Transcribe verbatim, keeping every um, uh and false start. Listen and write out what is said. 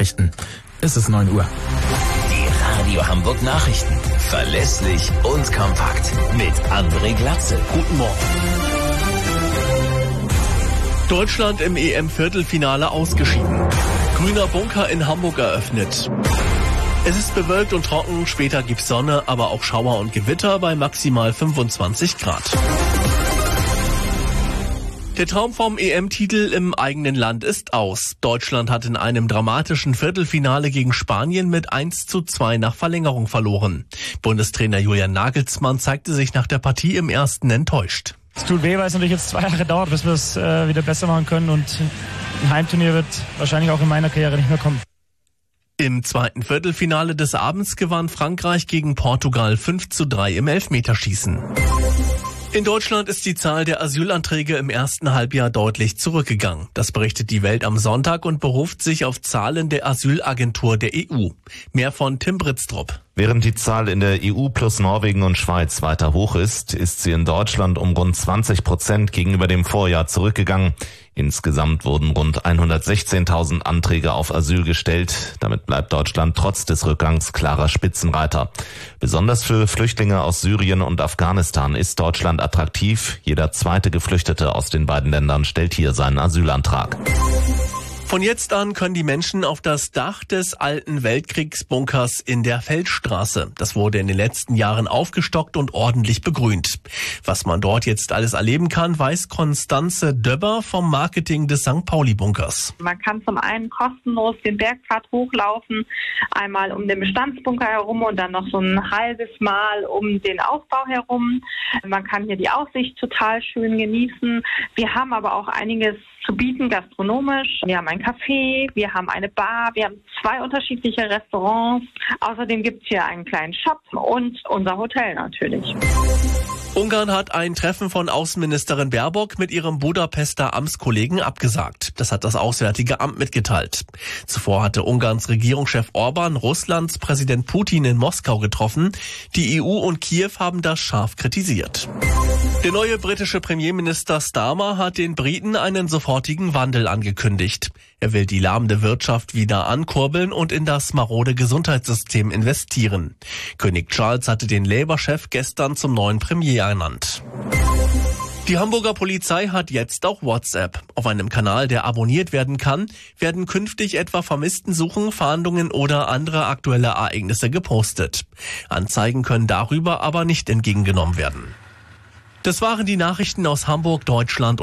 Nachrichten. Es ist neun Uhr. Die Radio Hamburg Nachrichten. Verlässlich und kompakt. Mit André Glatze. Guten Morgen. Deutschland im E M-Viertelfinale ausgeschieden. Grüner Bunker in Hamburg eröffnet. Es ist bewölkt und trocken, später gibt's Sonne, aber auch Schauer und Gewitter bei maximal fünfundzwanzig Grad. Der Traum vom E M-Titel im eigenen Land ist aus. Deutschland hat in einem dramatischen Viertelfinale gegen Spanien mit eins zu zwei nach Verlängerung verloren. Bundestrainer Julian Nagelsmann zeigte sich nach der Partie im ersten enttäuscht. Es tut weh, weil es natürlich jetzt zwei Jahre dauert, bis wir es äh, wieder besser machen können, und ein Heimturnier wird wahrscheinlich auch in meiner Karriere nicht mehr kommen. Im zweiten Viertelfinale des Abends gewann Frankreich gegen Portugal fünf zu drei im Elfmeterschießen. In Deutschland ist die Zahl der Asylanträge im ersten Halbjahr deutlich zurückgegangen. Das berichtet die Welt am Sonntag und beruft sich auf Zahlen der Asylagentur der E U. Mehr von Tim Britztrup. Während die Zahl in der E U plus Norwegen und Schweiz weiter hoch ist, ist sie in Deutschland um rund zwanzig Prozent gegenüber dem Vorjahr zurückgegangen. Insgesamt wurden rund hundertsechzehntausend Anträge auf Asyl gestellt. Damit bleibt Deutschland trotz des Rückgangs klarer Spitzenreiter. Besonders für Flüchtlinge aus Syrien und Afghanistan ist Deutschland attraktiv. Jeder zweite Geflüchtete aus den beiden Ländern stellt hier seinen Asylantrag. Von jetzt an können die Menschen auf das Dach des alten Weltkriegsbunkers in der Feldstraße. Das wurde in den letzten Jahren aufgestockt und ordentlich begrünt. Was man dort jetzt alles erleben kann, weiß Konstanze Döbber vom Marketing des Sankt Pauli-Bunkers. Man kann zum einen kostenlos den Bergpfad hochlaufen, einmal um den Bestandsbunker herum und dann noch so ein halbes Mal um den Aufbau herum. Man kann hier die Aussicht total schön genießen. Wir haben aber auch einiges zu bieten gastronomisch. Wir haben ein Café, wir haben eine Bar, wir haben zwei unterschiedliche Restaurants. Außerdem gibt's hier einen kleinen Shop und unser Hotel natürlich. Ungarn hat ein Treffen von Außenministerin Baerbock mit ihrem Budapester Amtskollegen abgesagt. Das hat das Auswärtige Amt mitgeteilt. Zuvor hatte Ungarns Regierungschef Orban Russlands Präsident Putin in Moskau getroffen. Die E U und Kiew haben das scharf kritisiert. Der neue britische Premierminister Starmer hat den Briten einen sofortigen Wandel angekündigt. Er will die lahmende Wirtschaft wieder ankurbeln und in das marode Gesundheitssystem investieren. König Charles hatte den Labour-Chef gestern zum neuen Premier ernannt. Die Hamburger Polizei hat jetzt auch WhatsApp. Auf einem Kanal, der abonniert werden kann, werden künftig etwa Vermisstensuchen, Fahndungen oder andere aktuelle Ereignisse gepostet. Anzeigen können darüber aber nicht entgegengenommen werden. Das waren die Nachrichten aus Hamburg, Deutschland